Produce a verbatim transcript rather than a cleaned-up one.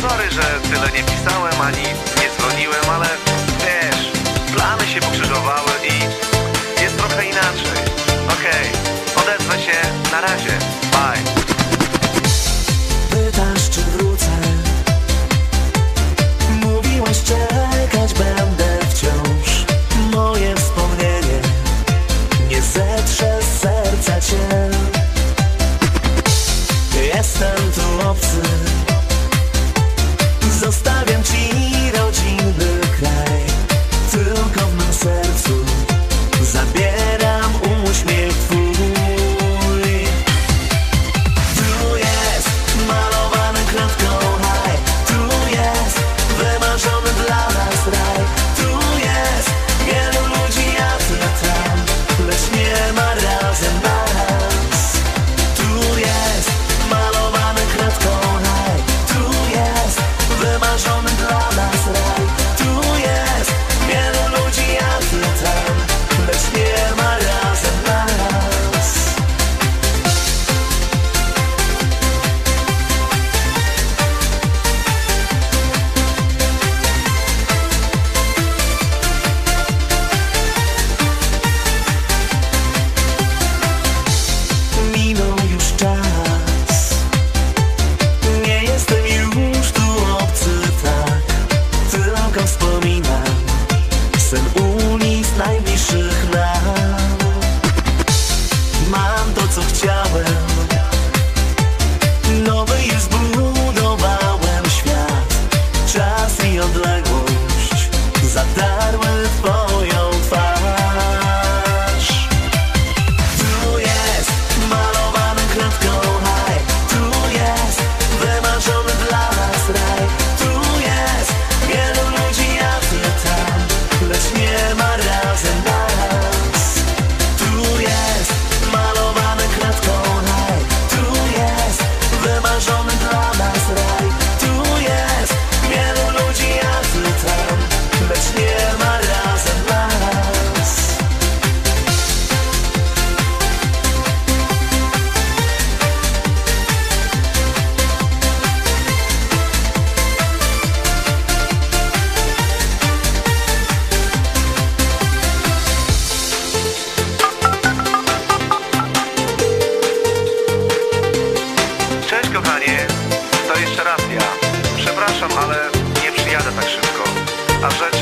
Sorry, że tyle nie pisałem ani nie dzwoniłem, ale wiesz, plany się pokrzyżowały i jest trochę inaczej. Okej, okay, odezwę się, na razie, bye. Pytasz, czy wrócę? Mówiłaś, czekać będę wciąż. Moje wspomnienie nie zetrze z serca cię. Jestem tu obcy, zostawiam ci rodzinny kraj. Tylko w mym sercu zabieram uśmiech twój. Tu jest malowany kredką haj, tu jest wymarzony dla nas raj. Tu jest wielu ludzi, jacy tam, lecz nie ma razem nas. Tu jest malowany kredką haj, tu jest wymarzony dla nas raj. Tu jest wielu ludzi, jacy tam, lecz nie ma razem nas. Minął już czas, nie jestem już tu obcy, tak. Tylko wspominam sen ulic najbliższych nam. Mam to, co chciałem, nowy już zbudowałem świat. Czas i odległość zatarły twoją twarz. Tu jest malowany kredką haj, tu jest wymarzony dla nas raj. Tu jest wielu ludzi, jacy tam, lecz nie ma razem nas. Tu jest malowany kredką haj, tu jest wymarzony dla nas raj. Tu jest wielu ludzi, jacy tam, lecz nie ma razem nas. Cześć kochanie, to jeszcze raz ja. Przepraszam, ale nie przyjadę tak szybko. A że